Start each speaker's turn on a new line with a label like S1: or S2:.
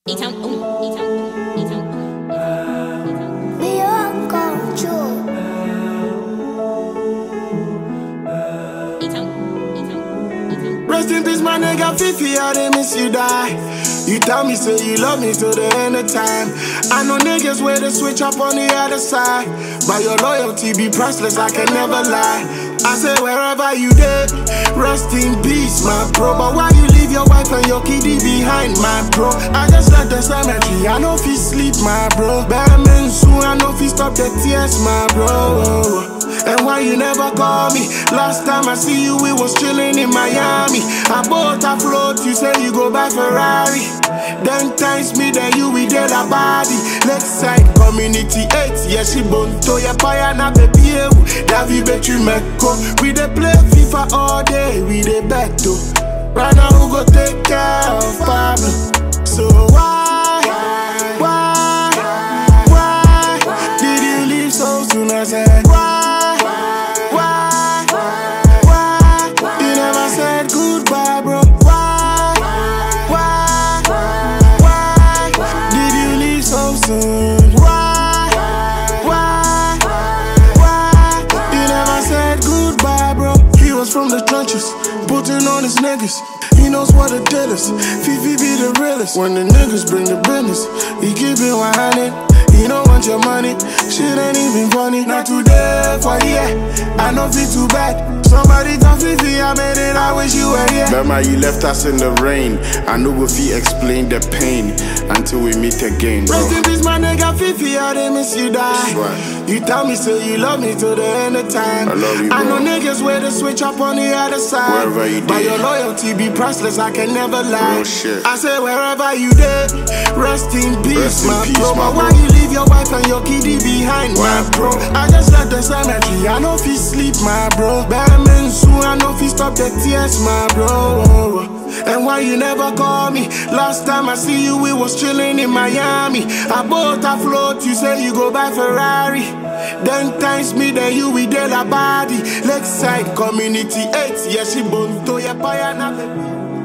S1: Rest in peace, my nigga Fifi, I didn't miss you die. You tell me, say you love me till the end of time. I know niggas where to switch up on the other side, but your loyalty be priceless, I can never lie. I say wherever you did, rest in peace, my bro. But why you leave your wife and your kiddie behind, my bro? I just left the cemetery, I know if you sleep, my bro. Batman soon, I know if you stop the tears, my bro. And why you never call me? Last time I see you, we was chilling in Miami. I bought a float, you say you go buy Ferrari. Then times me, then you we dead a body. Lakeside community 8, yeah she bonto ya paya na baby ewu. Davi bet you meko. We dey play FIFA all day, we dey bet too. Right now who go take care of Pablo? So why did you leave so soon? I said why? From the trenches, putting on his niggas. He knows what the deal is. Fifi be the realest. When the niggas bring the business, he keep it 100. He don't want your money, shit ain't even funny. Not today, for here, I know feel too bad. Somebody tell Fifi I made it, I wish you were here.
S2: Remember you left us in the rain. I know if he explain the pain until we meet again, bro.
S1: Rest in peace, my nigga Fifi, I didn't miss you die.
S2: Right.
S1: You tell me, say you love me till the end of time.
S2: I love you, bro.
S1: I know niggas where to switch up on the other side.
S2: Wherever you
S1: but
S2: did.
S1: your loyalty be priceless, I can never lie.
S2: Real shit.
S1: I say wherever you did, rest in peace,
S2: Rest in
S1: my
S2: peace,
S1: bro.
S2: my
S1: But why
S2: bro.
S1: you leave your wife and your kiddie behind, my bro? I just left the cemetery, I know if you sleep, my bro. Batman soon, I know if you stop the tears, my bro. And why you never call me? Last time I see you, we was chilling in Miami. I bought a float, you say you go buy Ferrari. Then times me, then you we dead a body. Lakeside community 8, yeah she bonto ya paya na baby.